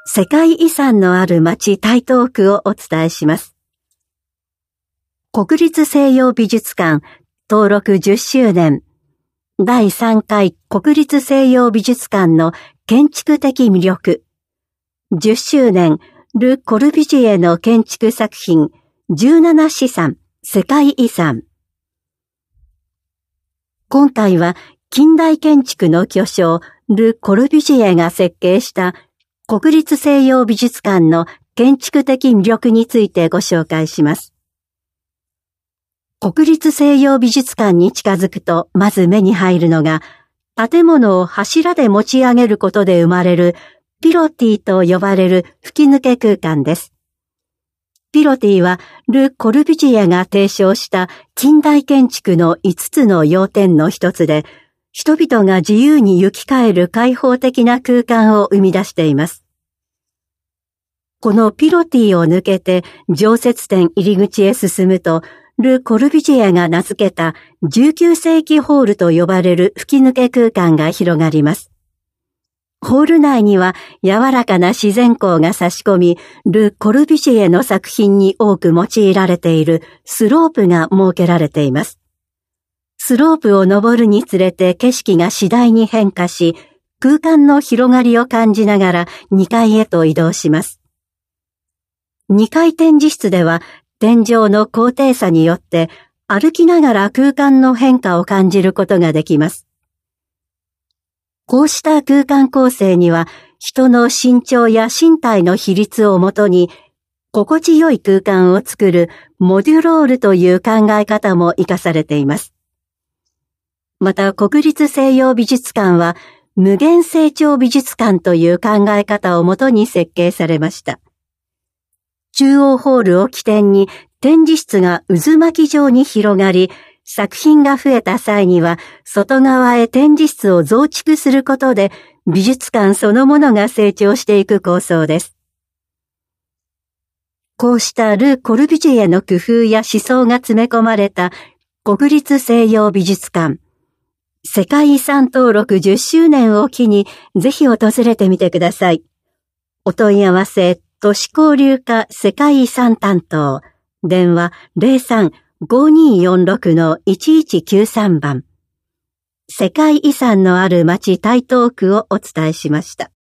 世界遺産のある町台東区をお伝えします。国立西洋美術館登録10周年第3回国立西洋美術館の建築的魅力10周年ル・コルビュジエの建築作品17資産世界遺産。今回は近代建築の巨匠ル・コルビュジエが設計した国立西洋美術館の建築的魅力についてご紹介します。国立西洋美術館に近づくとまず目に入るのが、建物を柱で持ち上げることで生まれるピロティと呼ばれる吹き抜け空間です。ピロティはル・コルビュジエが提唱した近代建築の5つの要点の一つで、人々が自由に行き交える開放的な空間を生み出しています。このピロティを抜けて常設展入り口へ進むと、ル・コルビュジエが名付けた19世紀ホールと呼ばれる吹き抜け空間が広がります。ホール内には柔らかな自然光が差し込み、ル・コルビュジエの作品に多く用いられているスロープが設けられています。スロープを登るにつれて景色が次第に変化し、空間の広がりを感じながら2階へと移動します。2階展示室では天井の高低差によって歩きながら空間の変化を感じることができます。こうした空間構成には人の身長や身体の比率をもとに心地よい空間を作るモデュロールという考え方も生かされています。また国立西洋美術館は無限成長美術館という考え方をもとに設計されました。中央ホールを起点に展示室が渦巻き状に広がり、作品が増えた際には外側へ展示室を増築することで美術館そのものが成長していく構想です。こうしたル・コルビュジエの工夫や思想が詰め込まれた国立西洋美術館。世界遺産登録10周年を機にぜひ訪れてみてください。お問い合わせ都市交流課世界遺産担当電話 03-5246-1193 番世界遺産のある町台東区をお伝えしました。